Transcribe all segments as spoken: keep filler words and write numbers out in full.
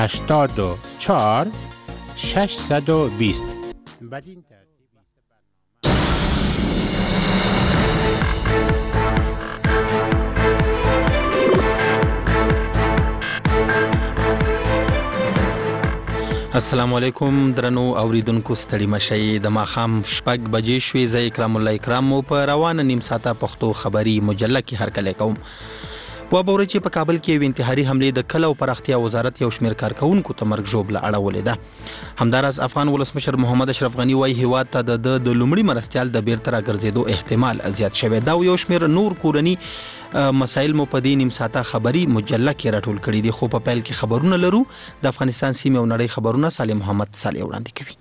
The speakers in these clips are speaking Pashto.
هشتاد و چهار ششصد و بیست. بدین السلام علیکم درنو اوریدونکو، ستړي مشئ. د ماښام شپږ بجې شوې. زه اکرام الله اکرام مو په روانه نیم ساعته پښتو خبري مجله کې هرکلی کوم. وابوري چې په کابل کې یو انتحاري حملې د کله او پراختیا وزارت یو شمېر کارکونکو ته مرګ ژوبله اړولې ده. همداراز افغان ولسمشر محمد اشرف غني وایي هیواد ته د د لومړي مرستیال د بیرته راګرځېدو احتمال زیات شوی دا او یو شمېر نور کورني مسایل مو په دې نیم ساعته خبري مجله کې راټول کړي دي. خو په پیل کې خبرونه لرو. د افغانستان سیمې او نړۍ خبرونه صالح محمد صالح وړاندې کوي.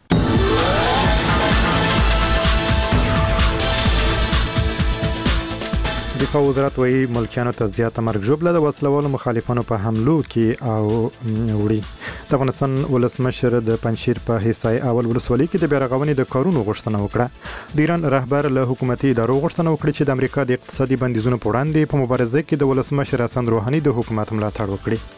دفاع وزارت وایي ملکیانو ته زیاته مرګ ژوبله د وسلوالو مخالفانو په حملو کې او وړي. د افغانستان ولسمشر د پنجشیر په حصای اول ولسوالۍ کې د بیارغونې د کارونو غوښتنه وکړه. د ایران رهبر له حکومتي ادارو غوښتنه وکړه چې د امریکا د اقتصادي بندیزونو په وړاندې په مبارزه کې د ولسمشر حسن روحاني د حکومت ملاتړ وکړي.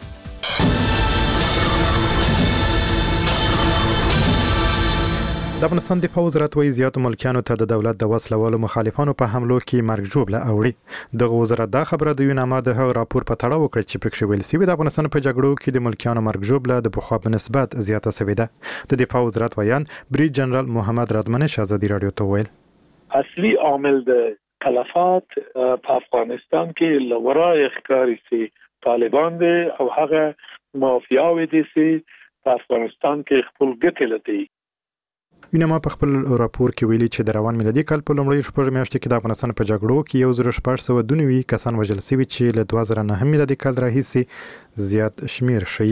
د افغانستان دفاع وزارت وایي زیاتو ملکیانو ته د دولت د وسلوالو مخالفانو په حملو کې مرګ ژوبله اوړي. دغه وزارت دا خبره د یوناما د هغه راپور په تړاو وکړه چې پکې ویل شوي د افغانستان په جګړو کې د ملکیانو مرګ ژوبله د پخوا په نسبت زیاته شوې ده. د دفاع وزارت ویان بریج جنرال محمد رادمنش ازادي رادیو ته ویل اصلي عامل د تلفات په افغانستان کې لورای ښکاری سي طالبان دي او هغه مافیاوي دي سي په افغانستان کې خپل ګټې لري. یوناما په خپل راپور کې ویلي چې د روان میلادي کال په لومړۍ شپږ میاشتې کې د افغانستان په جګړو کې یو زر شپږ سوه دوه نوي کسان وژل شوي چې له دوه زره نهم میلادي کال راهیسې زیات شمیر شي.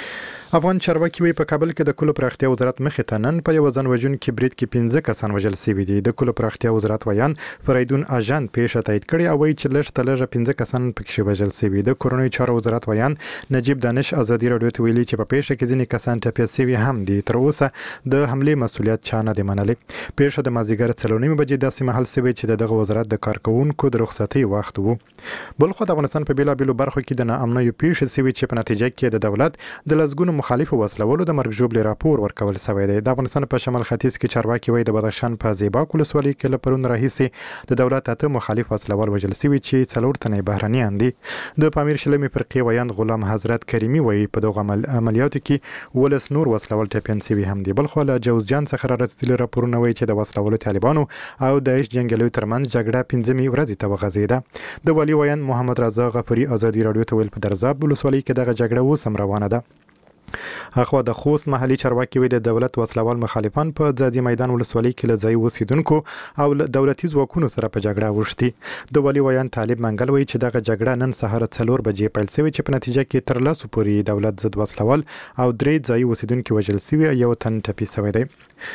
افغان چارواکي وایي په کابل کې د کلو پراختیا وزارت مخې ته نن په یو ځان وژونکي برید کې پنځه کسان وژل شوي دي. د کلو پراختیا وزارت ویان فریدون اجان پیښه تایید کړې او وایي چې لږ تر لږه پنځه کسان پکې وژل شوي. د کورنیو چارو وزارت ویان نجیب دانش ازادي رادیو ته ویلي چې په پیښه کې ځینې کسان ټپي شوي هم دي. تر اوسه د حملې مسؤلیت چا نه دی منلی. پیښه د مازدیګر څلور نیمې بجې داسې مهال شوې چې دغه وزارت د کارکوونکو د رخصتۍ وخت و. بل خو د افغانستان په بیلابیلو برخو کې د ناامنیو پیښې شوي چې په نتیجه کې د دولت د لسګونو مخالفو وسلو د مرګ ژوبلې راپور ورکول شوی دی. د افغانستان په شمال ختیځ کې چارواکي وایي د بدخشان په زیباک ولسوالۍ کې له پرون راهیسې د دولت اته مخالف وسلوال وژل شوي چې څلور تنه بهرنیان دي. د پامیر شلمې فرقې ویاند غلام حضرت کریمي وایي په دغه عملیاتو کې ولس نور وسلوال ټپیان شوي هم دي. بل خو له جوزجان څخه رارسېدلي راپورونه وایي چې د وسلوالو طالبانو او داعش جنګیالیو ترمنځ جګړه پنځمې ورځې ته وغځېده. د والي ویاند محمد رضا غفوري ازادي رادیو ته ویل په درزاب ولسوالۍ کې دغه جګړه اوس هم روانه ده. اخوا د خوست محلي چارواکي وی د دولت وسلوال مخالفان په ځاځي میدان ولسوالۍ کې له ځای اوسیدونکو او دولتي ځواکونو سره په جګړه وشتي. د والي ویان طالب منګل وی چې دغه جګړه نن سهار څلور بجې پیل شوې چې په نتیجه کې تر لسو پورې دولت ضد وسلوال او درې ځای اوسیدونکو وژل شوي یو تن ټپي شوی دی.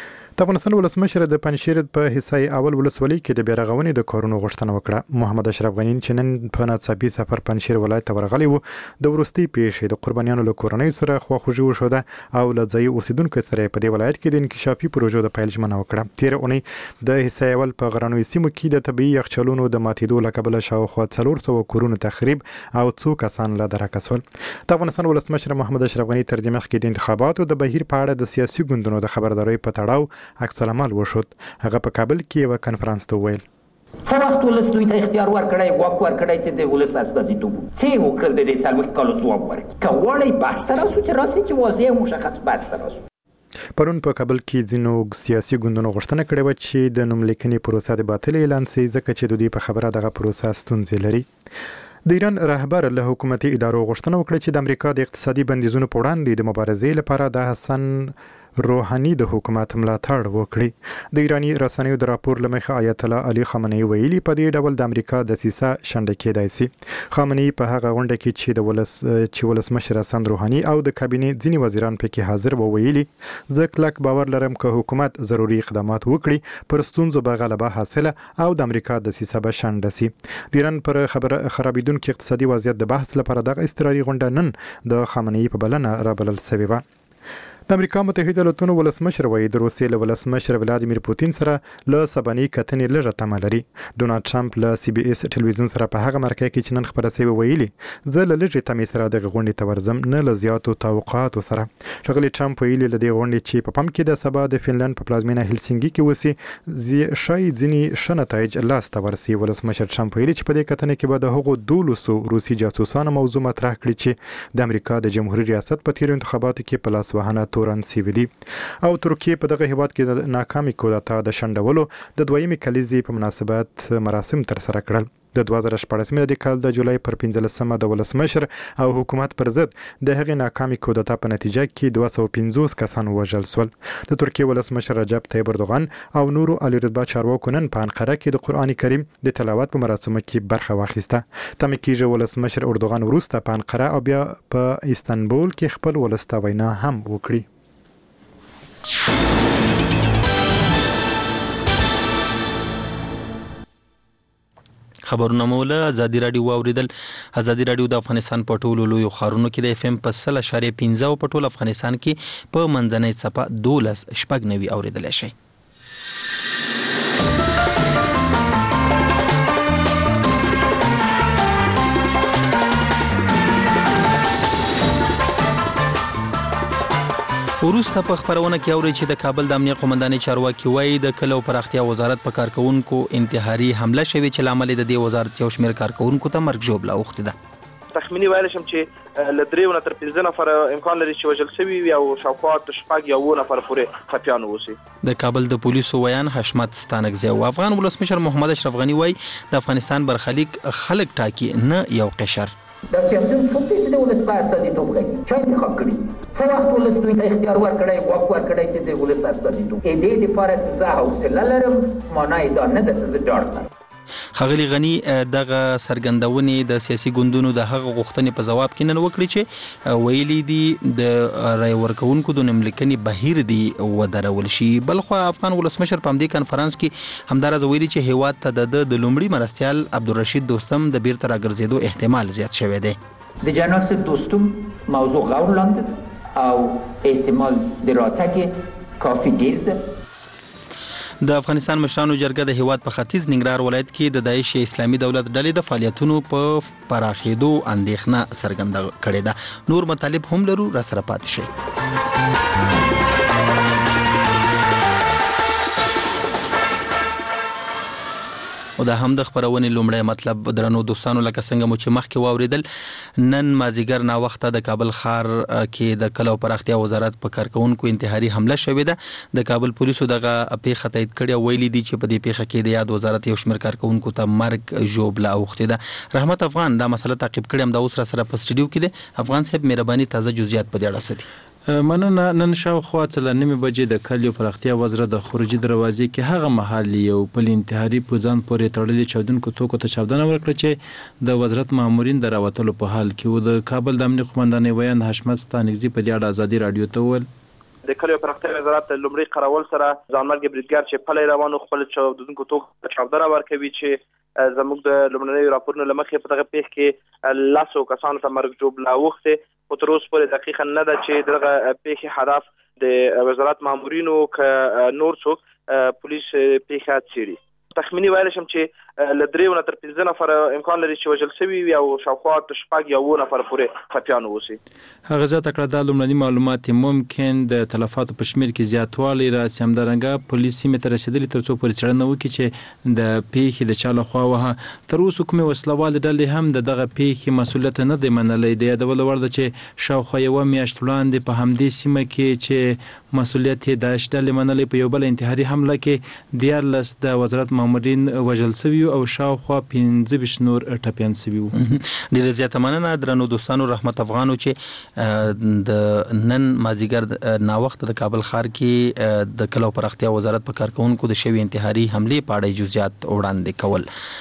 د افغانستان ولسمشر د پنجشیر په حصای اول ولسوالۍ کې د بیارغونې د کارونو غوښتنه وکړه. محمد اشرف غني چې نن په ناڅاپي سفر پنجشیر ولایت ته ورغلی و د وروستۍ پیښې د قربانیانو له کورنۍ سره خواخوږي وښوده او له ځایي اوسیدونکو سره په دې ولایت کې د انکشافي پروژو د پیل ژمنه وکړه. تېره اونۍ د حصای اول په غرنیو سیمو کې د طبیعي یخچالونو د ماتېدو له کبله شاوخوا څلور سوه کورونو تخریب او څو کسان له درکه شول. د افغانستان ولسمشر محمد اشرف غني تر دې مخکې د انتخاباتو د بهیر په اړه د سیاسي ګوندونو د خبردارۍ په تړاو عکس العمل وشود. هغه په کابل کې یو کنفرانس ته ویل څه وخت ولس دوی ته اختیار ورکړی واک ورکړی چې د ولس استازیتوب څه یې وکړل د دې څلوېښت کالو ځواب ورکړي. که غواړئ بحث ته راسو چې راسئ چې واضح او مشخص بحث ته راسو. پرون په کابل کې ځینو سیاسي ګوندونو غوښتنه کړې وه چې د نوملیکنې پروسه د باطل اعلان شي ځکه چې د دوی په خبره دغه پروسه ستونزې لري. د ایران رهبر له حکومتي ادارو غوښتنه وکړه چې د امریکا د اقتصادي بندیزونو په وړاندې د مبارزې لپاره د حسن روحاني د حکومت ملاتړ وکړي. د ایرانی رسنیو د راپور له مخې آیت الله علي خامنه‌ای ویلي په دې ډول د امریکا د سیسه شنډه کېدای شي. خامنه‌ای په هغه غونډه کې چې د ولس چې ولسمشر حسن روحاني او د کابینې ځینی وزیران پکې حاضر وو ویلي زه کلک باور لرم چې حکومت ضروري اقدامات وکړي پر ستونزو به غلبه حاصله او د امریکا د سیسه به شنډه شي. د ایران پر خبره خرابیدونکو اقتصادي وضعیت د بحث لپاره دغه استراري غونډه نن د خامنه‌ای په بلنه رابلل شوې وه. د امریکا متحده ایالاتونو ولسمشر وایي د روسیې له ولسمشر ولادیمیر پوتین سره له سباني کتنې لږه تمه لري. ډونالډ ټرمپ له سی بي اس ټلویزیون سره په هغه مرکه کې چې نن خبره شوې ویلي زه له لږې تمې سره دغه غونډې ته ورځم نه له زیاتو توقعاتو سره. ښاغلي ټرمپ ویلي له دې غونډې چې په پام کې د سبا د فنلند په پلازمینه هلسینګي کې وسی شاید ځینې ښه نتایج لاسته ورسي. ولسمشر ټرمپ ویلي چې په دې کتنې کې به د هغو دولسو روسي جاسوسانو موضوع مطرح کړي چې د امریکا د جمهوریت ریاست په تیرو انتخاباتو کې په لاس وهنه تورن سوي دي. او ترکیه په دغه هیواد کې د ناکامي کودتا د شنډولو د دویمې کلیزې په مناسبت مراسم تر سره کړل. د دوه زره شپاړس میلادي کال د جولای پر پنځلسمه د ولسمشر او حکومت پر ضد د هغې ناکامي کودتا په نتیجه کې دوه سوه پنځوس کسان وژل شول. د ترکیه ولسمشر رجب طیب اردوغان او نورو عالی رتبه چارواکو نن په انقره کې د قرآن کریم د تلاوت په مراسمو کې برخه واخیسته. تمه کېږي ولسمشر اردوغان وروسته په انقره او بیا په استانبول کې خپل ولسته وینا هم وکړي. خبرونه مولا ازادي رادیو واوریدل. ازادي رادیو د افغانستان په ټولو لوی ښارونو کې د اف ام په سل اشاریه پنځه او په ټول افغانستان کې په منځنۍ څپه دولس شپږ نوي اوریدل شي. وروسته په خبرونه کې اوري چې د کابل د امنیت قومندانۍ چارواکي وایي د کلو پراختیا وزارت په کارکونکو انتحاري حمله شوې چې لامل د دې وزارت یو شمېر کارکونکو ته مرګ ژوبله اوښتې ده. تخمینی ویل شم چې له دریو نه تر پنځه نفر امکان لري چې وژل شوي وي او شاوخوا شپږ یا اووه نفر پورې ټپیان واوسي. د کابل د پولیسو ویان حشمت ستانکزی او افغان ولسمشر محمد اشرف غني وایي د افغانستان برخلیک خلک ټاکي نه یو قشر. د سیاسيون څوک دي چې د ولس په استازیتوب کوي؟ چا انتخاب کړي؟ څه وخت ولس دوی ته اختیار ورکړی واک ورکړی چې د ولس استازیتوب کوي؟ دې دپاره چې زه حوصله لرم معنا یې دا نه ده چې زه ډاډ لرم. ښاغلي غني دغه څرګندونې د سیاسي ګوندونو د هغه غوښتنې په ځواب کې نن وکړي چې ویلي دي د رای ورکوونکو د نوملیکنې بهیر دی ودرول شي. بلخو افغان ولسمشر په همدې کنفرانس کې همداراز ویلي چې هیواد ته د د لومړي مرستیال عبدالرشید دوستم د بیرته راګرځېدو احتمال زیات شوی دی. د جنرال صاحب دوستم موضوع غور لاندې ده او احتمال د راتګ کافي ډیر ده. د افغانستان مشرانو جرګه د هیواد په ختیځ ننګرهار ولایت کې د داعش اسلامي دولت ډلې د فعالیتونو په پراخېدو اندېښنه څرګنده کړې ده. نور مطالب هم لرو، را سره پاتې شئ. او دا هم د خبرونې لومړی مطلب درنو دوستانو لکه څنګه مو چې مخکې واوریدل نن مازیګر نا وخته د کابل ښار کې د کلو پراختیا وزارت په کارکونکو انتحاري حمله شوې ده. د کابل پولیسو دغه پیښه تایید کړې او ویلي دي چې په دې پیښه کې د یاد وزارت یو شمېر کارکونکو ته مرګ ژوبله اوښتې ده. رحمت افغان دا مسله تعقیب کړې هم دا اوس را سره په سټډیو کې دی. افغان صاحب مهرباني تازه جزئیات په دې اړه څه دي؟ مننه. نن شاوخوا څلور نیمې بجې د کلیو پراختیا وزارت د خروجي دروازې کې هغه مهال یو بل انتحاري په ځان پورې تړلي چاودونکو توکو ته چاودنه ورکړه چې د وزارت مامورین د راوتلو په حال کې و. د کابل د امنیت قومندانۍ ویان حشمت ستانکزي په دې اړه ازادي رادیو ته وویل د کلیو پراختیا وزارت لومړي قراول سره ځانمرګي بریدګر چې پلی روانو خپل چاودونکو توکو چاودنه ورکوي چې زموږ د لومړنیو راپورونو له مخې په دغه پیښه کې لسو کسانو ته مرګ ژوبله اوښتې. خو تر اوسه پورې دقیقا نه ده چې دغه پیښې هدف د وزارت مامورینو که نور څوک پولیس پیښه څېړي. تخمینی ویل شم چې له دریو نه تر پنځه نفر امکان لري چې وژل شوي وي او شاوخوا شپږ یا اووه نفر پورې ټپیان واوسي. هغه زیاته کړه دا لومړني معلومات ممکن د تلفاتو په شمېر کې زیاتوالی راسي. همدارنګه پولیس سیمې ته رسېدلي تر څو پورې څېړنه وکړي چې د پیښې د چا لخوا وه. تر اوسه کومې وسلوالې ډلې هم د دغه پیښې مسؤلیت نه دی منلی. د یادولو وړ ده چې شاوخوا یوه میاشت وړاندې په همدې سیمه کې چې مسؤلیت یې داعش ډلې منلی په یو بل انتحاري حمله کې دیارلس د وزارت مامورین وژل شوي او شاوخوا پنځه ویشت نور ټپیان شوي وو. ډېره زیاته مننه درنو دوستانو. رحمت افغانو چې د نن مازیګر ناوخته د کابل ښار کې د کلو پراختیا وزارت په کارکونکو د شوي انتحاري حملې په اړه جزئیات وړاندې کول.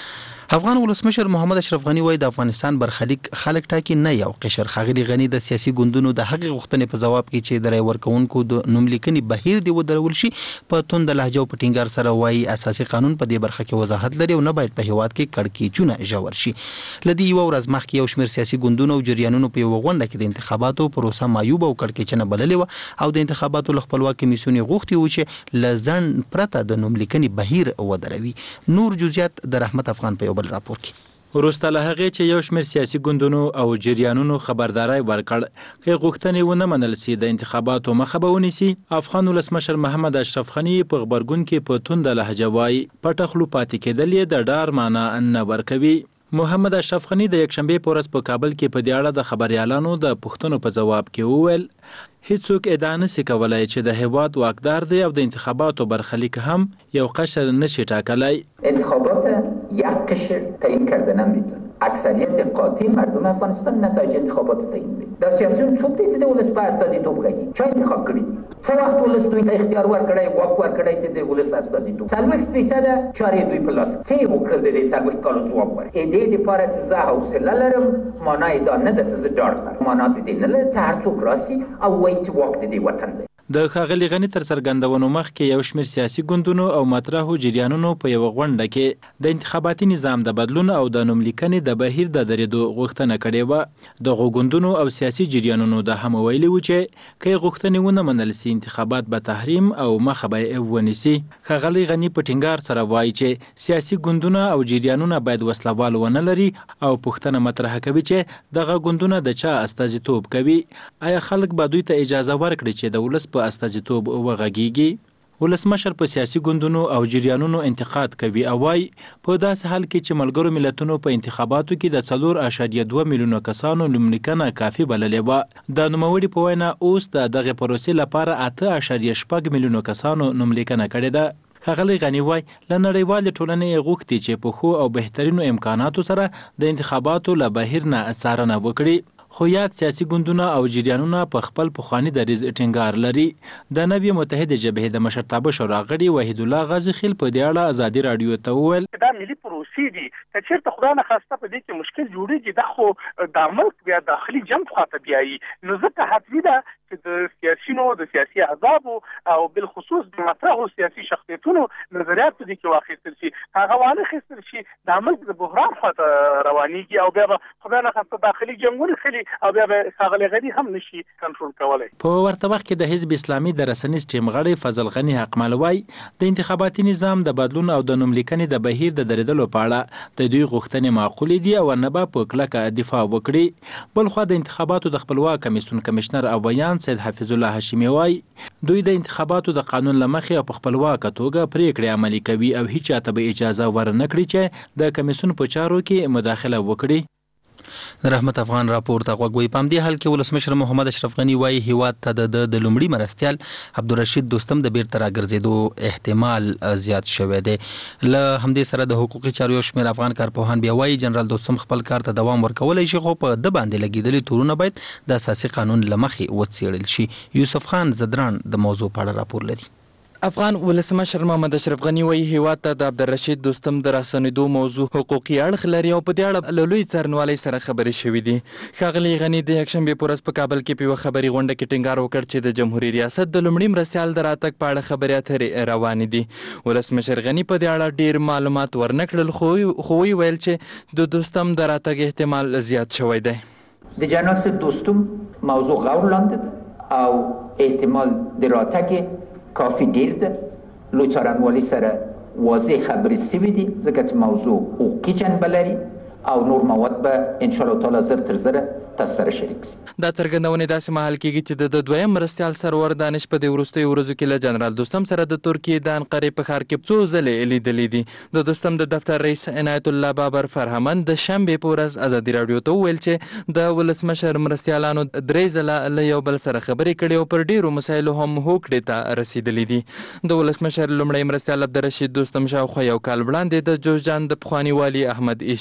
افغان ولسمشر محمد اشرف غنی وایي د افغانستان برخلیک خلک ټاکي نه یو قشر. ښاغلي غنی د سیاسي ګوندونو د هغې غوښتنې په جواب کې چې د رای ورکوونکو د نوملیکنې بهیر دی ودرول شي په توند لهجه او په ټینګار سره وایي اساسي قانون په دې برخه کې وضاحت لري او نه باید په هیواد کې کړکېچونه ژور شي. له دې یوه ورځ مخکې یو شمېر سیاسي ګوندونو او جریانونو په یوه غونډه کې د انتخاباتو پروسه معیوب او کړکېچنه بللې وه او د انتخاباتو له خپلواک کمیسیون یې غوښتي وو چې له ځنډ پرته د نوملیکنې بهیر ودروي. نور جزئیات د رحمت افغان په یو بل راپور کې. وروسته له هغې چې یو شمېر سیاسي ګوندونو او جریانونو خبرداری ورکړ که غوښتنې ونه منل سي د انتخاباتو مخه به ونیسي، افغان ولسمشر محمد اشرف غني په غبرګون کې په تونده لهجه وایي پټه خوله پاتې کېدل یې د ډار معنا نه ورکوي. محمد اشرف غني د یکشنبې په ورځ په کابل کې په دې اړه د خبریالانو د پوښتنو په جواب کې وویل هیڅوک ادعا نشي کولای چې د هیواد واکدار دی او د انتخاباتو برخلیک هم یو قشر نشي ټاکلی. انتخابات یک قشر تعیین کرده نمیتونه. اکثریت قاطع مردم افغانستان نتایج انتخابات تعیین میده. در سیاسیون څوک دی چې د ولس په استازیتوب کوي؟ چا انتخاب کړي دي؟ څه وخت ولس دوی ته اختیار ورکړی، واک ورکړی چې د ولس استازیتوب څلوېښت فیصده چارې دوی په لاس څه یې وکړل د دې څلوېښت کالو ځواب ورکړي. دې دپاره چې زه حوصله لرم معنا یې دا نه ده چې زه ډاډ لرم. معنا د دې نه لري چې هر څوک راسي او وایي چې واک د دې وطن دی. د ښاغلي غني تر څرګندونو مخکې یو شمېر سیاسي ګوندونو او مطرحو جریانونو په یوه غونډه کې د انتخاباتي نظام د بدلون او د نوملیکنې د بهیر د درېدو غوښتنه کړې وه. دغو ګوندونو او سیاسي جریانونو دا هم ویلي وو چې که یې غوښتنې ونه منل سي انتخابات به تحریم او مخه به یې ونیسي. ښاغلي غني په ټینګار سره وایي چې سیاسي ګوندونه او جریانونه باید وسلوال ونه لري او پوښتنه مطرح کوي چې دغه ګوندونه د چا استازیتوب کوي. آیا خلک به دوی ته اجازه ورکړي چې د ولس په استازیتوب وغږیږي؟ ولسمشر په سیاسي ګوندونو او جریانونو انتقاد کوي او وايي په داسې حال کې چې ملګرو ملتونو په انتخاباتو کې د څلور اعشاریه دوه میلیونه کسانو نوملیکنه کافي بللې وه. د نوموړي په وینا اوس د دغې پروسې لپاره اته اعشاریه شپږ میلیونه کسانو نوملیکنه کړې ده. ښاغلی غني وایي له نړیوالې ټولنې یې غوښتي چې په ښو او بهترینو امکاناتو سره د انتخاباتو له بهیر نه څارنه وکړي. خو یاد سیاسي ګوندونه او جریانونه په خپل پخواني دریځ ټینګار لري. د نوې متحده جبهې د مشرتابه شورا غړي وحید الله غازي خیل په دې اړه ازادي راډیو ته وویل دا ملي پروسې دي که چېرته خدای نخواسته په دې کې مشکل جوړېږي دا خو د ملک بیا داخلي جنګ خواته بیایي، نو ځکه حتمي ده چې د سیاسینو د سیاسي احزابو او بالخصوص د مطرحو سیاسي شخصیتونو نظریات په دې کې واخیستل شي، هغه وانخیستل شي د ملک د بحران خواته روانېږي او بیا به خدای نخواسته داخلي جنګونه خلي او بیا به ښاغلی غني هم نشي کنټرول کولی. په ورته وخت کې د حزب اسلامي د رسنیز ټیم غړی فضل غني حقمل وایي د انتخاباتي نظام د بدلون او د نوملیکنې د بهیر د درېدلو په اړه د دوی غوښتنې معقولې دي او نه به په کلکه دفاع وکړي. بلخوا د انتخاباتو د خپلواک کمیسیون کمشنر او بیان سید حفیظ الله هاشمي وایي دوی د انتخاباتو د قانون له مخې او په خپلواکه توګه پریکړې عملي کوي او هیچ چاته به اجازه ورنه کړي چې د کمیسیون په چارو کې مداخله وکړي. د رحمت افغان راپور ته غوږ وي. په همدې حال کې ولسمشر محمد اشرف غني وایي هیواد ته د د لومړي مرستیال عبدالرشید دوستم د بیرته راګرځېدو احتمال زیات شوی دی. له همدې سره د حقوقي چارو یو شمېر افغان کارپوهان بیا وایي جنرال دوستم خپل کار ته دوام ورکولی شي خو په ده باندې لګېدلي تورونه باید د اساسي قانون له مخې وڅېړل شي. یوسف خان زدران د موضوع په اړه راپور لري. افغان ولسمشر محمد اشرف غني وایي هیواد ته د عبدالرشید دوستم د راستنېدو موضوع حقوقي اړخ لري او په دې اړه له لوی څارنوالۍ سره خبرې شوې دي. ښاغلي غني د یکشنبې په ورځ په کابل کې په یوه خبري غونډه کې ټینګار وکړ چې د جمهوري ریاست د لومړي مرستیال د راتګ په اړه خبرې اترې روانې دي. ولسمشر غني په دې اړه ډېر معلومات ورنه کړل خو ویې ویل چې د دوستم د راتګ احتمال زیات شوی دی. د جنرال صاحب دوستم موضوع غور لاندې ده او احتمال د راتګ کافی ډیر ده. لوی څارنوالۍ سره واضح خبرې سوي دي ځکه چې موضوع حقوقي جنبه لري او نور مواد به انشاءالله تعالی زر تر زره تاسو سره شریک سي. دا څرګندونې داسې مهال کېږي چې د دویم مرستیال سرور دانش په دې وروستیو ورځو کې له جنرال دوستم سره د ترکیې د انقرې په ښار کې څو ځلې لیدلي دي. د دوستم د دفتر رئیس عنایت الله بابر فرهمن د شنبې په ورځ ازادي راډیو ته وویل چې د ولسمشر مرستیالانو درې ځله له یو بل سره خبرې کړې او پر ډېرو مسایلو هم هوکړې ته رسېدلي دي. د ولسمشر لومړی مرستیال عبدالرشید دوستم شاوخوا یو کال وړاندې د جوزجان د پخواني والي احمد ایشچي په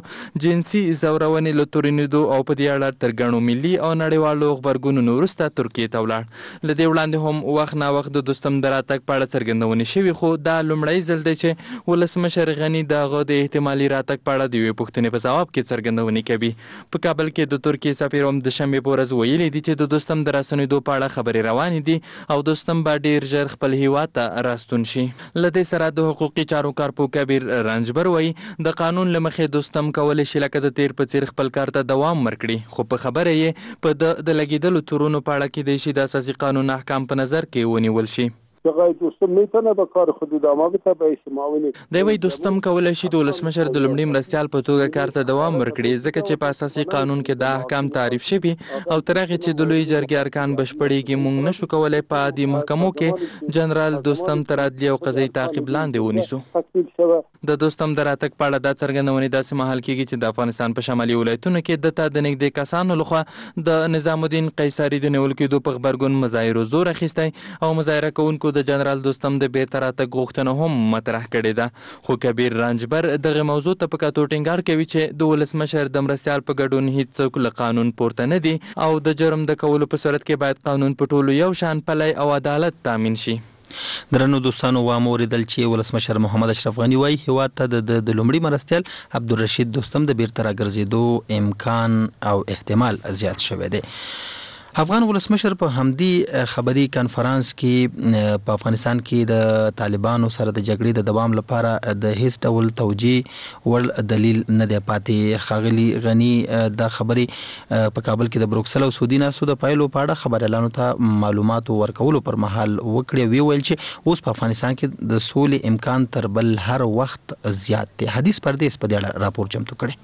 جنسي زورونې له تورنېدو او په دې اړه تر ګڼو ملي او نړیوالو غبرګونونو وروسته ترکیې ته ولاړ. له دې وړاندې هم وخت نا وخت د دوستم د راتګ په اړه څرګندونې شوي، خو دا لومړی ځل دی چې ولسمشر غني د هغه د احتمالي راتګ په اړه د یوې پوښتنې په ځواب کې څرګندونې کوي. په کابل کې د ترکیې سفیر هم د شنبې په ورځ ویلي دي چې د دوستم د راستنېدو په اړه خبرې روانې دي او دوستم به ډېر ژر خپل هیواد ته راستون شي. له دې سره د حقوقي چارو کارپو کبیر رنجبر وایي د قانون له مخې دوستم کولی شي لکه د تیر په څیر خپل کار ته دوام ورکړي، خو په خبره یې په د د لګېدلو تورونو په اړه کیدای شي د اساسي قانون احکام په نظر کې ونیول شي. دغه دوستم میتونه به کار خود ادامه بده به استماوي دی وی دوستم کولای شي د ولسمشر د لومړي مرستيال په توګه کار ته دوام ورکړي، ځکه چې په اساسي قانون کې دا احکام تعریف شوي او تر هغه چې د لوی جرګې ارکان بشپړېږي موږ نشو کولای په عادي محکمو کې جنرال دوستم تر عدلي او قضایي تعقیب لاندې ونیسو. د دوستم د راتګ په اړه دا څرګندونې داسې مهال کېږي چې د افغانستان په شمالي ولایتونو کې د ته د نږدې کسانو لخوا د نظام الدین قیصري د نیول کېدو په غبرګون مظاهرو زور اخیستی او مظاهره کوونکو د جنرال دوستم د بیرته راتګ غوښتنه هم مطرح کړې ده. خو کبیر رنجبر دغه موضوع ته په کتو ټینګار کوي چې د ولسمشر د مرستيال په ګډون هیڅ څوک له قانون پورته نه دي او د جرم د کولو په صورت کې باید قانون په ټولو یو شان پلی او عدالت تامین شي. درنو دوستانو واوریدل چې ولسمشر محمد اشرف غنی وایي هیواد ته د لومړي مرستيال عبدالرشید دوستم د بیرته راګرځېدو امکان او احتمال زیات شوی دی. افغان ولسمشر په همدې خبري کانفرنس کې په افغانستان کې د طالبانو سره د جګړې د دوام لپاره د هیڅ ډول توجیه ول دلیل نه دی پاتې. ښاغلي غني د خبري په کابل کې د بروکسل او سعودي ناسو د پایلو په اړه خبريالانو ته معلومات ورکولو پر مهال وکړي، وی ویل چې اوس په افغانستان کې د سولې امکان تر بل هر وخت زیات دی. حدیث پردیس په دې اړه راپور چمتو کړی.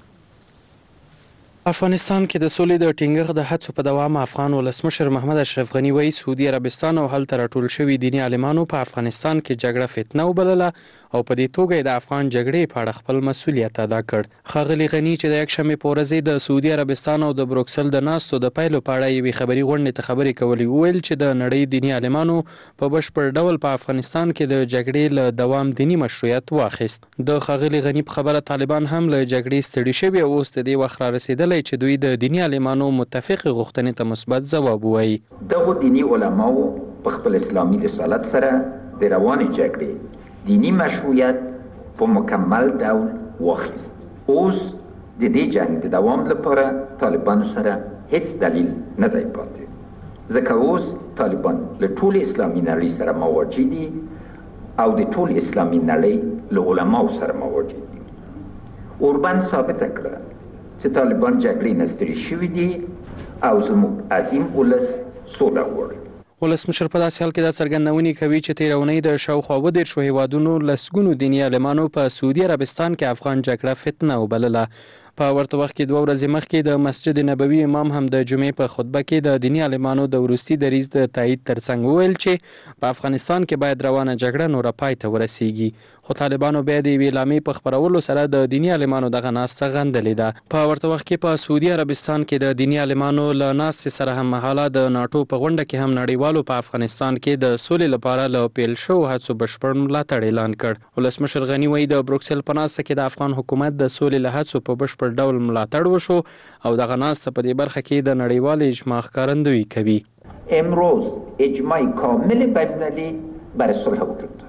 افغانستان کې د سولې د ټینګښت د هڅو په دوام افغان ولسمشر محمد اشرف غنی وایي سعودي عربستان او هلته راټول شوي دیني عالمانو په افغانستان کې جګړه فتنه وبلله او په دې توګه د افغان جګړې په اړه خپل مسؤلیت ادا کړ. ښاغلي غني چې د یکشنبې په ورځ د سعودي عربستان او د بروکسل د ناستو د پایلو په اړه یوې خبري غونډې ته خبرې کولې وویل چې د نړۍ دیني عالمانو په بشپړ ډول په افغانستان کې د جګړې له دوام دیني مشروعیت واخیست. د ښاغلي غني په خبره طالبان هم له جګړې ستړي شوي او اوس د دې وخت را رسېدلی چې دوی د دینی عالمانو متفق غوښتنې ته مثبت ځواب وایي. دغه دینی علماو په خپل اسلامي رسالت سره د روانې جګړې دینی مشروعیت په مکمل ډول واخیست. اوس د دې جنګ د دوام لپاره طالبانو سره هیڅ دلیل نه دی پاتې، ځکه اوس طالبان له ټول اسلامي نړۍ سره مواجه دي او د ټول اسلامي نړۍ له علماو سره مواجه دي. اوربان ثابته کړه چې طالبان جګړې نه ستړي شوي دي او زموږ عظیم ولس سوله غواړي. ولسمشر په داسې حال کې دا څرګندونې کوي چې تېره اونۍ د شاوخوا اووه دېرشو هیوادونو لسګونو دیني عالمانو په سعودي عربستان کې افغان جګړه فتنه وبلله. په ورته وخت کې دوه ورځې مخکې د مسجد نبوي امام هم د جمعې په خطبه کې د دیني عالمانو د وروستي دریځ د تایید ترڅنګ وویل چې په افغانستان کې باید روانه جګړه نوره پای ته ورسیږي. خو طالبانو بیا د یوې اعلامیې په خپرولو سره د دیني عالمانو دغه ناسته غندلې ده. په ورته وخت کې په سعودي عربستان کې د دیني عالمانو له ناستې سره هم مهاله د ناټو په غونډه کې هم نړیوالو په افغانستان کې د سولې لپاره له پیل شوو هڅو بشپړ ملاتړ اعلان کړ. ولسمشر غني وایي د بروکسل په ناسته کې د افغان حکومت د سولې له هڅو په بشپړ ډول ملاتړ وشو او دغه ناسته په دې برخه کې د نړیوال اجماع ښکارندویي کوي. امروز اجماع کامل بین‌المللی بر صلح وجود دارد.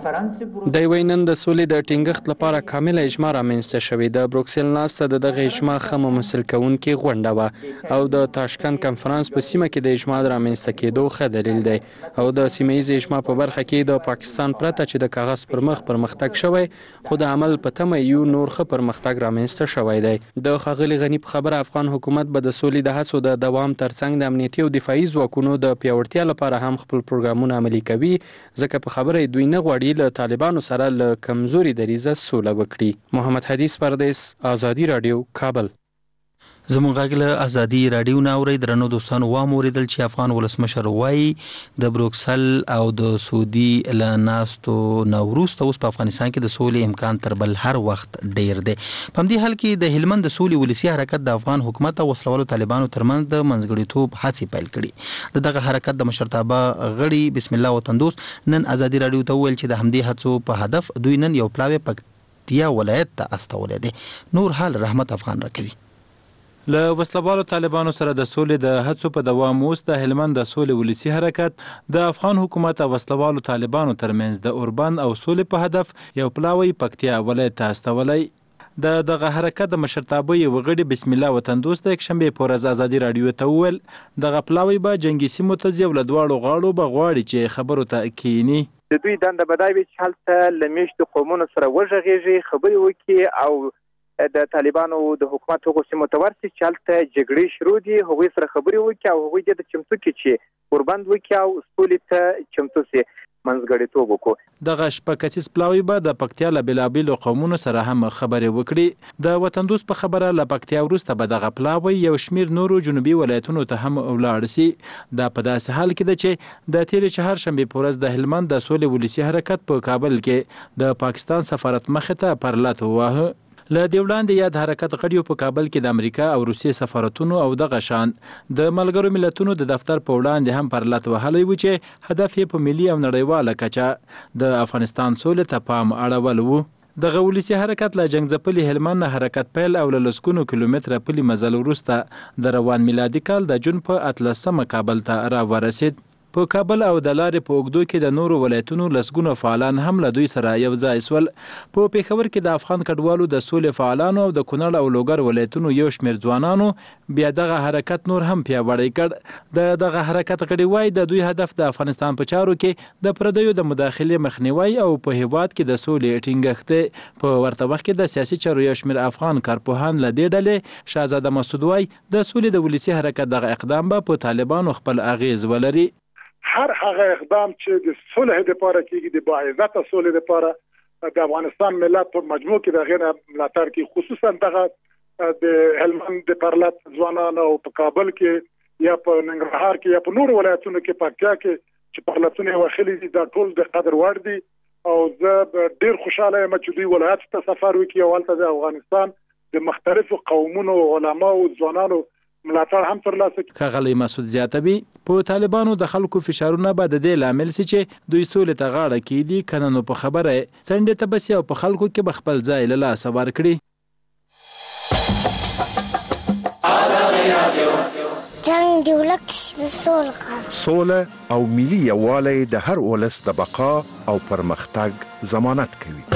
دی وایي نن د سولې د ټینګښت لپاره کامله اجماع رامنځته شوې. د بروکسل ناسته د دغه اجماع ښه ممثل کوونکې غونډه وه او د تاشکند کنفرانس په سیمه کې د اجماع د رامنځته کېدو ښه دلیل دی او د سیمه ییز اجماع په برخه کې د پاکستان پرته چې د کاغذ پر مخ پرمختګ شوی خو د عمل په تمه یو نور ښه پرمختګ رامنځته شوی دی. د ښاغلي غني په خبره افغان حکومت به د سولې د هڅو د دوام ترڅنګ د امنیتي او دفاعي ځواکونو د پیاوړتیا لپاره هم خپل پروګرامونه عملي کوي، ځکه په خبره دوی نه غواړي له طالبانو سره له کمزوري دریځه سوله وکړي. محمد حدیث پردیس، آزادي رادیو، کابل. زموږ غږ له ازادي رادیو نه اورئ. درنو دوستانو واوریدل چې افغان ولسمشر وایي د بروکسل او د سعودي له ناستو نه وروسته اوس په افغانستان کې د سولې امکان تر بل هر وخت ډیر دی. په همدې حال کې د هلمند د سولې ولسي حرکت د افغان حکومت او وسلوالو طالبانو ترمنځ د منځګړیتوب هڅې پیل کړي. د دغه حرکت د مشرتابه غړي بسم الله وطندوس نن ازادي رادیو ته وویل چې د همدې هڅو په هدف دوی نن یو پلاوی پکتیا ولایت ته استولې دي. نور حال رحمت افغان راکوي. له وسلوالو طالبانو سره د سولې د هڅو په دوام اوس د هلمند د سولې ولسی حرکت د افغان حکومت او وسلوالو طالبانو ترمنځ د اوربند او سولې په هدف یو پلاوی پکتیا ولایت ته استولی. د دغه حرکت د مشرتابه یو غړي بسم الله وطن دوست یک شنبه په ورځ ازادي رادیو ته وویل دغه پلاوی به جنگي سیمو ته ځي ولدواړو غاړو به غواړي چې خبرو ته کینی. د دوی دنده بدای وي چې هلته لمیشت قومونو سره وژغېږي خبرې وکړي او د طالبانو د حکومت هغو سیمو ته ورسي چې هلته جګړې شروع دي هغوی سره خبرې وکړي او هغوی دې د چمتو کې چې اوربند وکړي او سولې ته چمتو سي منځګړیتوب وکړو. دغه شپه کسیز پلاوی به د پکتیا له بېلابېلو قومونو سره هم خبرې وکړي. د وطن دوست په خبره له پکتیا وروسته به دغه پلاوی یو شمېر نورو جنوبي ولایتونو ته هم ولاړ سي. دا په داسې حال کې ده چې د تېرې چهارشنبې په ورځ د هلمند د سولې ولسي حرکت په کابل کې د پاکستان سفارت مخې ته پرلت وواهه. له دې وړاندې یاد حرکت غړیو په کابل کې د امریکا او روسیې سفارتونو او دغه شان د ملګرو ملتونو د دفتر په وړاندې هم پرلت وهلی و چې هدف یې په ملي او نړیواله کچه د افغانستان سولې ته پام اړول و. دغه ولسي حرکت له جنګ ځپلي هلمند نه حرکت پیل او له لسګونو کیلومتره پلي مزل وروسته د روان میلادي کال د جون په اتلسمه کابل ته راورسید. په کابل او د لارې په اوږدو کې د نورو ولایتونو لسګونو فعالان هم له دوی سره یو ځای سول. په پېښور کې د افغان کډوالو د سولې فعالانو او د کونړ او لوګر ولایتونو یو شمېر ځوانانو بیا دغه حرکت نور هم پیاوړی کړ. د دغه حرکت غړي وایي د دوی هدف د افغانستان په چارو کې د پردیو د مداخلې مخنیوي او په هیواد کې د سولې ټینګښت دی. په ورته وخت کې د سیاسي چارو یو شمېر افغان کارپوهان له دې ډلې شهزاده مسعود وایي د سولې د ولسي حرکت دغه اقدام به په طالبانو خپل اغیز ولري. هر هغه اقدام چې د صلح لپاره کیږي د باعزت صلح لپاره د افغانستان ملت په مجموع کې د غیر ملاتړ کې خصوصا دغه د هلمند د پرلت ځوانانو او په کابل کې یا په ننګرهار کې یا په نور ولایتونو کې پکتیا کې چې پرلتونه وخلې دي دا ټول د قدر وړ دي او زه ډیر خوشاله یم چې دوی ولایت ته سفر وکړي او هلته د افغانستان د مختلفو قومونو علماو او ځوانانو ملاتړ هم ترلاسه کړي. ښاغلی مسعود زیاتوي په طالبانو د خلکو فشارونه به د دې لامل سي چې دوی سولې ته غاړه کیدي کنه نو په خبره څنډې ته بس او په خلکو کې به خپل ځای له لاسه ورکړي. جنگ دی ولک سوله سوله او ملي یووالی د هر ولس د بقا او پرمختګ ضمانت کوي.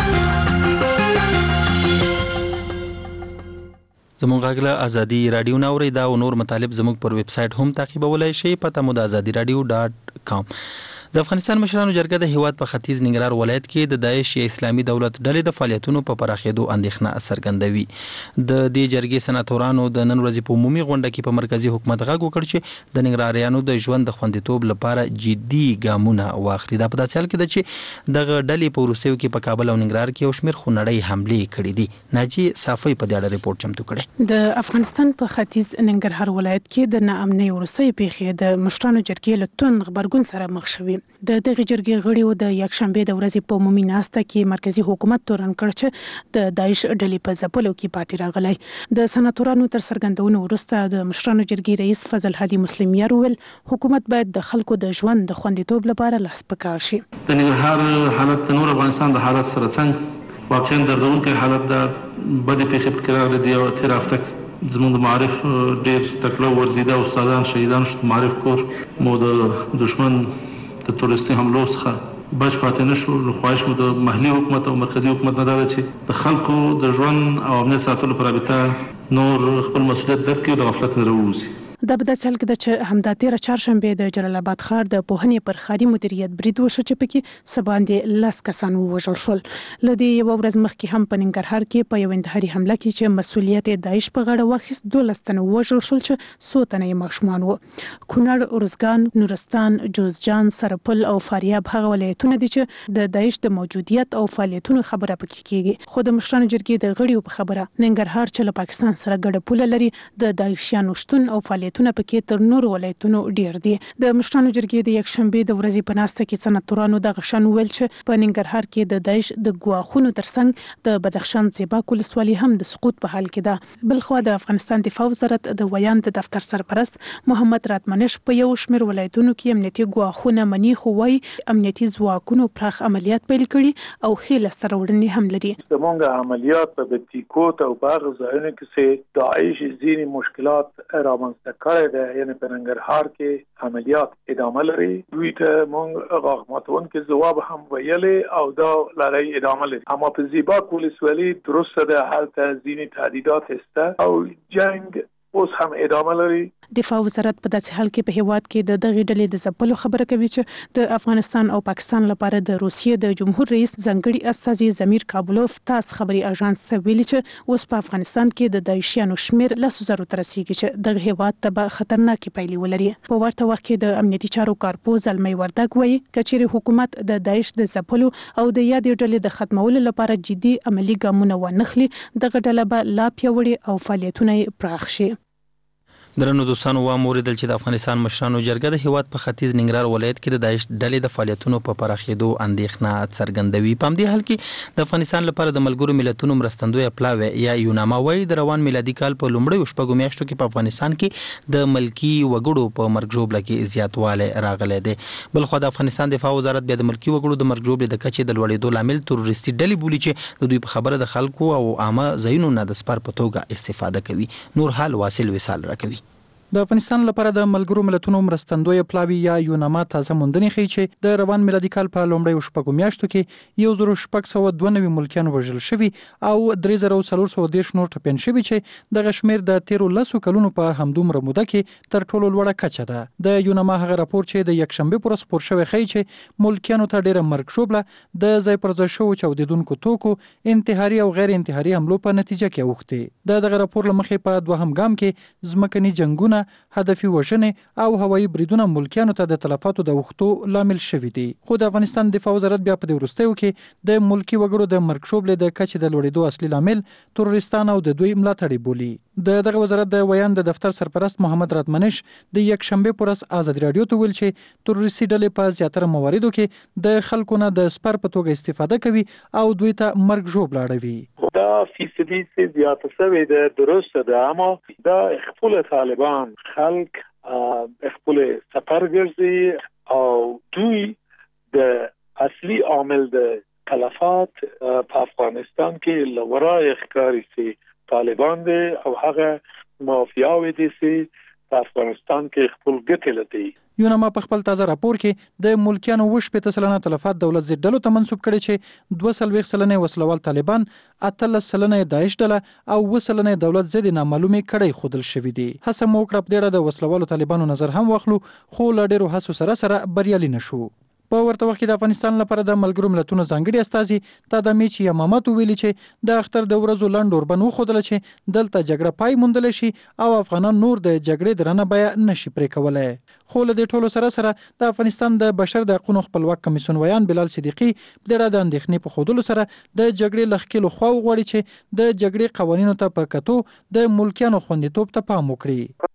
زموږ غږ له ازادي رادیو نه اورئ. دا او نور مطالب زموږ پر ویب سټ هم تعقیبولای شئ. پته مو د ازادي رادیو ډاټ کام. د افغانستان مشرانو جرګه د هیواد په ختیځ ننګرهار ولایت کې د داعش یا اسلامي دولت ډلې د فعالیتونو په پراخېدو اندېښنه څرګندوي. د دې جرګې سناتورانو د نن ورځې په عمومي غونډه کې په مرکزی حکومت غږ وکړ چې د ننګرهاریانو د ژوند د خوندیتوب لپاره جدي ګامونه واخلي. دا په داسې حال کې ده چې دغه ډلې په وروستیو کې په کابل او ننګرهار کې یو شمېر خونړۍ حملې کړې دي. ناجي صافی په دې اړه ریپورت چمتو کړی. د افغانستان په ختیځ ننګرهار ولایت کې د ناامنۍ وروستۍ پیښې د مشرانو جرګې له توند غبرګون سره مخ شوې. د دغه جرګې غړیو د یکشنبه د ورځې په عمومي ناسته کې مرکزی حکومت تورن کړ چې د داعش ډلې په ځپلو کې پاتې راغلی. د سناتورانو تر څرګندونو وروسته د مشرانو جرګې رئیس فضل هادي مسلمیار وویل حکومت باید د خلکو د ژوند د خوندیتوب لپاره لاس په کار شي. د ننګرهار حالت د نور افغانستان د حالت سره څنګه واقعا دردونکی حالت د بدې پیښې پکې راغلي دي او تېر هفته زموږ د معارف ډېر تکړه ورزیده استادان شهیدان شو. معارف کور مو د دشمن د تروریستي حملو څخه بچ پاتې نه شو. خواهش مو د محلي حکومت او مرکزی حکومت نه دا ده چې د خلکو د ژوند او امنیت ساتلو په رابطه نور خپل مسؤلیت درک کړي او د غفلت نه راووځي. دا به داسې حال کې ده چې همدا تېره چهارشنبې د جلال آباد ښار د پوهنې پر ښاري مدیریت برید وشو چې پکې څه باندې لس کسان ووژل شول. له دې یوه ورځ مخکې هم په ننګرهار کې په یو انتحاري حمله کې چې مسؤلیت یې داعش په غاړه واخیست دولس تنه ووژل شول چې څو تنه یې ماشومان وو. کونړ، ارزګان، نورستان، جوزجان، سرپل او فاریاب هغه ولایتونه دي چې د داعش د موجودیت او فعالیتونو خبره پکې کیږي. خو د مشرانو جرګې د غړیو په خبره ننګرهار چې له پاکستان سره ګډه پوله لري د داعشیانو شتون او فعالیت فعالیتونه پکې تر نورو ولایتونو ډیر دي. د مشرانو جرګې د یکشنبه د ورځې په ناسته کې سناتورانو د غشن ویل چې په ننګرهار کې د داعش د ګواښونو ترڅنګ د بدخشان زیباک ولسوالي هم د سقوط په حال کې ده. بلخوا د افغانستان دفاع وزارت د ویان د دفتر سرپرست محمد راتمنش په یو شمېر ولایتونو کې امنیتي ګواښونه مني، خو وايي امنیتي ځواکونو پراخ عملیات پیل کړي او ښې لاسته راوړنې هم لري. زموږ عملیات په بتیکوت او په هغه ځایونو کې چې داعش ځینې مشکلات رامنځته کړي دي، یعنې په ننګرهار کې عملیات ادامه لري. دوی ته موږ غاښ ماتونکي ځواب هم ویلې او دا لړۍ ادامه لري. اما په زیباک ولسوالي درسته ده، هلته ځینې تهدیدات شته او جنگ اوس هم ادامه لري. دفاع وزارت په داسې حال کې په هیواد کې د دغې ډلې د ځپلو خبره کوي چې د افغانستان او پاکستان لپاره د روسیې د جمهور رئیس ځانګړي استازي زمیر کابلوف تاس خبري اژانس ته ویلي چې اوس په افغانستان کې د داعشیانو شمیر لسو زرو ته رسیږي چې دغه هیواد ته به خطرناکې پایلې ولري. په ورته وخت کې د امنیتي چارو کارپوه زلمی وردګ وایي کچېرې حکومت د داعش د ځپلو او د یادې ډلې د ختمولو لپاره جدي عملی ګامونه وانخلي، دغه ډله به لا پیاوړې او فعالیتونه یې پراخ شي. درنو دوستانو واوریدل چې د افغانستان مشرانو جرګه د هیواد په ختیځ ننګرهار ولایت کې د داعش ډلې د فعالیتونو په پراخېدو اندېښنه څرګندوي. په همدې حال کې د افغانستان لپاره د ملګرو ملتونو مرستندویه پلاوی یا یوناما وايي د روان میلادي کال په لومړیو شپږو میاشتو کې په افغانستان کې د ملکی وګړو په مرګ ژوبله کې زیاتوالی راغلی دی. بلخوا د افغانستان دفاع وزارت بیا د ملکی وګړو د مرګ ژوبلې د کچې د لوړېدو لامل تروریستي ډلې بولي چې د دوی په خبره د خلکو او عامه ځایونو نه د سپر په توګه استفاده کوي. نور حال واصل وصال راکوي. د افغانستان لپاره د ملګرو ملتونو مرستندویه پلاوی یا یوناما تازه موندنې ښیي چې د روان میلادي کال په لومړیو شپږو میاشتو کې یو زر شپږ سوه دوه نوي ملکیان وژل شوي او درې زره څلور سوه دېرش نور ټپیان شوي چې دغه شمېر د تیرو لسو کلونو په همدومره موده کې تر ټولو لوړه کچه ده. د یوناما هغه راپور چې د یکشنبه پر ورځ خپور شوی ښیي چې ملکیانو ته ډېره مرګ ژوبله د ځای پر ځای شوو چاودېدونکو توکو، انتحاري او غیر انتحاري حملو په نتیجه کې اوښتې. د دغه راپور له مخې په دوهم ګام کې ځمکني جنګونه، هدفي وژنې او هوایي بریدونه ملکیانو ته د تلفاتو د اوښتو لامل شوي دي. خو د افغانستان دفاع وزارت بیا په دې وروستیو کې د ملکي وګړو د مرګ ژوبلې د کچې د لوړېدو اصلي لامل تروریستان او د دوی ملاتړي بولي. د دغه وزارت د ویان د دفتر سرپرست محمد راتمنش د یکشنبه پر ورځ آزادي راډیو ته ویل چې تروریستي ډلې په زیاتره مواردو کې د خلکو نه د سپر په توګه استفاده کوي او دوی ته مرګ ژوبله اړوي. دا فیصدي چې زیاته شوې ده درسته ده، اما دا خپل طالبان خلک خپل سفر ګرځي او دوی د اصلي عامل د تلفات په افغانستان کې لورای ښکاری سي طالبان دي او هغه مافیاوي دي سي په افغانستان کې خپل ګټه لري. یوناما په خپل تازه راپور کې د ملکیانو وشپېته سلنه تلفات دولت ضد ډلو ته منسوب کړي چې دوه څلوېښت سلنه وسلوال طالبان، اتلس سلنه داعش ډله او اووه سلنه دولت ضد نامعلومې کړۍ ښودل شوي دي. هڅه مو وکړه په دې اړه د وسلوالو طالبانو نظر هم واخلو، خو له ډېرو هڅو سره سره بریالي نه شو. په ورته وخت کې د افغانستان لپاره د ملګرو ملتونو ځانګړي استازي تادمیچ یمامت ویلي چې د اختر د ورځو لنډ اوربن وښودله چې دلته جګړه پای موندلی شي او افغانان نور د جګړې درنه بیه نشي پرې کولی. خو له دې ټولو سره سره د افغانستان د بشر د حقوقو خپلواک کمیسیون ویان بلال صدیقي په دې اړه د اندېښنې په ښودلو سره د جګړې له ښکېلو خواو غواړي چې د جګړې قوانینو ته په کتو د ملکیانو خوندیتوب ته پام وکړي.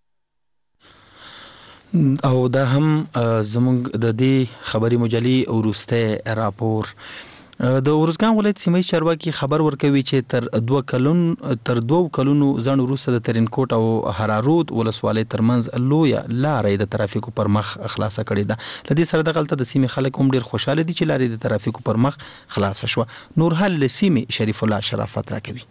او دا هم زموږ د دې خبري مجلې وروسته راپور د ورزګان ولایت سیمه چارواکي خبر ورکوي چې تر دوه کلون تر دوه کلونو ځان وروسته د ترینکوټ او هرارود ولسوالۍ ترمنځ لویه لارې د ترافیکو پر مخ خلاصه کړې ده. لدې سره د غلطه د سیمې خلک هم ډیر خوشاله دي چې لارې د ترافیکو پر مخ خلاصه شو. نور حال له سیمې شریف الله شرافت راکوي.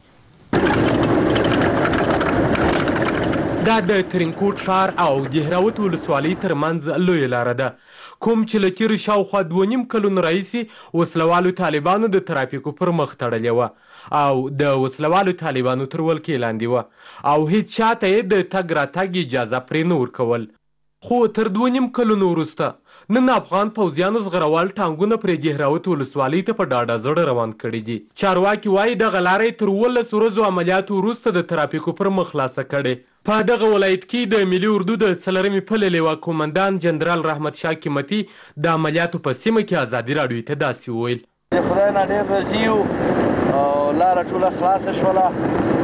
دا د ترینکوټ ښار او دهراوت ولسوالۍ ترمنځ لویه لاره ده، کوم چې له تېرو شاوخوا دوه نیم کلونو راهیسې وسلوالو طالبانو د ترافیکو پر مخ تړلې وه او د وسلوالو طالبانو تر ولکې لاندې وه او هیڅ چاته یې د تګ راتګ اجازه پرې نه ورکول. خو تر دوه نیم کلونو وروسته نن افغان پوځیانو زغروال ټانګونه پرې دهراوت ولسوالۍ ته په ډاډه زړه روان کړي دي. چارواکي وایي دغه لاره تر اوولس ورځو عملیاتو وروسته د ترافیکو پر مخ خلاصه کړې. په دغه ولایت کې د ملي اردو د څلرمې پلې لیوا کومندان جنرال رحمت شاه قیمتي د عملیاتو په سیمه کې ازادي راډیو ته داسې وویل: د خدای نه ډېر راضي یو او لاره ټوله خلاصه شوله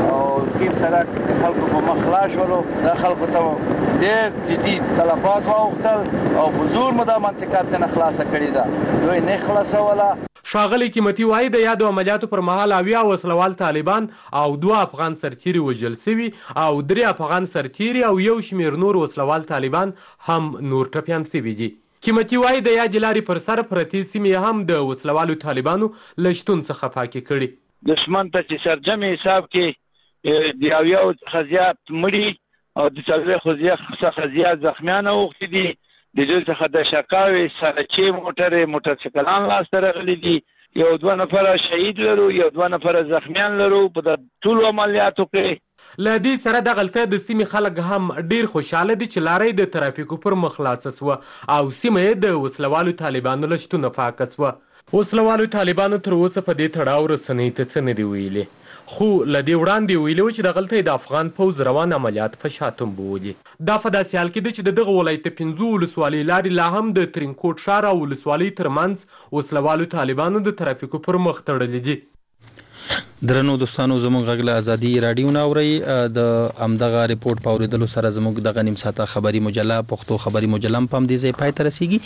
او کې سړک خلکو په مخ خلاص ولو د خلکو ته ډېر جدي تلفات واوښتل او په زور مو دا منطقه ته نه خلاصه کړې ده دوی نه خلاصوله. ښاغلی قیمتي وایي د یادو عملیاتو پر مهال اویا وسلوال طالبان او دوه افغان سرتیري وژل سوي او درې افغان سرتیري او یو شمېر نور وسلوال طالبان هم نور ټپیان سوي دي. قیمتي وایي د یادې لارې پر سر پرتې سیمې هم د وسلوالو طالبانو له شتون څخه پاکې کړي. دښمن ته چې سرجمې حساب کې د اویاو څخه زیات مړي او د څلوېښتو څخه زیات زخمیان اوښتي دي. د دوی څخه د شکاوي سرچې موټرې موټرسایکلان لاسته راغلي دي. یو دوه نفره شهید لرو یو دوه نفره زخمیان لرو په د ټولو عملیاتو کې. له دې سره دغلته د سیمې خلک هم ډیر خوشحاله دي چې لارۍ د ترافیکو پر مخ خلاصه سوه او سیمه یې د وسلوالو طالبانو له شتونه پاکه سوه. وسلوالو طالبانو تر اوسه په دې تړاو رسنۍ ته څه نه دي ویلي، خو له دې وړاندې ویلي و چې دغلته د افغان پوځ روان عملیات په شا تنبولي. دا په داسې حال کې ده چې د دغه ولایت پنځو ولسوالۍ لارې لا هم د ترینکوټ ښار او ولسوالۍ ترمنځ وسلوالو طالبانو د ترافیکو پر مخ تړلي دي. درنو دوستانو زموږ غږ له ازادي راډیو نه اورئ. د همدغه ریپورټ په اورېدلو سره زموږ دغه نیم ساعته خبري مجله پښتو خبري مجله هم په همدې ځای پای ته رسیږي.